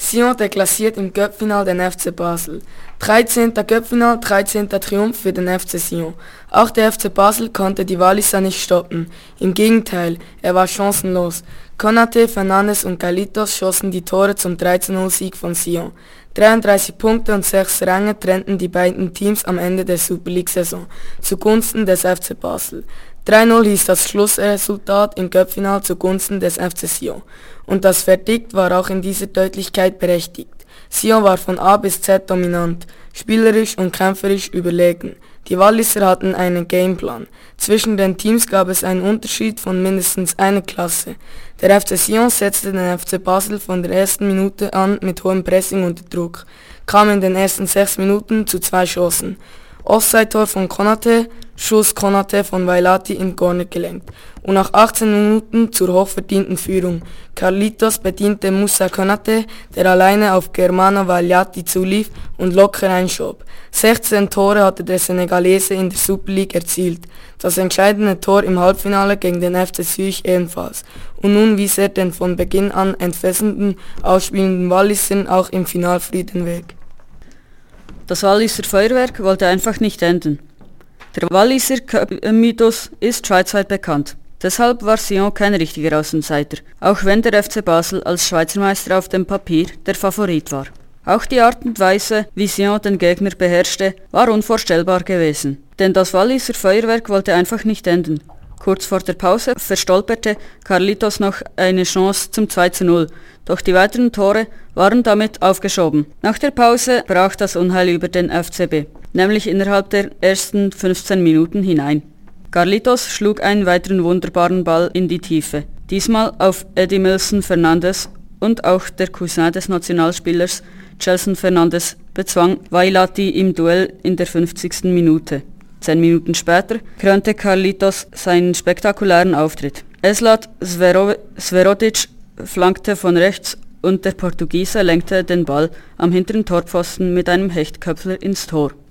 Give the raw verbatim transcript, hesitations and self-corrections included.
Sion deklassiert im Cup-Final den F C Basel. dreizehnter Cup-Final, dreizehnter Triumph für den F C Sion. Auch der F C Basel konnte die Walliser nicht stoppen. Im Gegenteil, er war chancenlos. Konate, Fernandes und Carlitos schossen die Tore zum drei zu null Sieg von Sion. dreiunddreißig Punkte und sechs Ränge trennten die beiden Teams am Ende der Super League-Saison zugunsten des F C Basel. drei null hieß das Schlussresultat im Cup-Final zugunsten des F C Sion. Und das Verdikt war auch in dieser Deutlichkeit berechtigt. Sion war von A bis Z dominant, spielerisch und kämpferisch überlegen. Die Walliser hatten einen Gameplan. Zwischen den Teams gab es einen Unterschied von mindestens einer Klasse. Der F C Sion setzte den F C Basel von der ersten Minute an mit hohem Pressing unter Druck, kam in den ersten sechs Minuten zu zwei Chancen. Offside-Tor von Konate, Schuss Konate von Vailati in Corner gelenkt und nach achtzehn Minuten zur hochverdienten Führung. Carlitos bediente Moussa Konate, der alleine auf Germano Vailati zulief und locker einschob. sechzehn Tore hatte der Senegalese in der Super League erzielt, das entscheidende Tor im Halbfinale gegen den F C Zürich ebenfalls. Und nun wies er den von Beginn an entfesselnden, ausspielenden Wallisern auch im Finalfrieden Weg. Das Walliser Feuerwerk wollte einfach nicht enden. Der Walliser Cup-Mythos ist schweizweit bekannt. Deshalb war Sion kein richtiger Außenseiter, auch wenn der F C Basel als Schweizer Meister auf dem Papier der Favorit war. Auch die Art und Weise, wie Sion den Gegner beherrschte, war unvorstellbar gewesen. Denn das Walliser Feuerwerk wollte einfach nicht enden. Kurz vor der Pause verstolperte Carlitos noch eine Chance zum zwei zu null, doch die weiteren Tore waren damit aufgeschoben. Nach der Pause brach das Unheil über den F C B, nämlich innerhalb der ersten fünfzehn Minuten hinein. Carlitos schlug einen weiteren wunderbaren Ball in die Tiefe, diesmal auf Edimilson Fernandes, und auch der Cousin des Nationalspielers Gelson Fernandes bezwang Vailati im Duell in der fünfzigsten Minute. Zehn Minuten später krönte Carlitos seinen spektakulären Auftritt. Eslat Svero- Sverodic flankte von rechts und der Portugiese lenkte den Ball am hinteren Torpfosten mit einem Hechtköpfler ins Tor.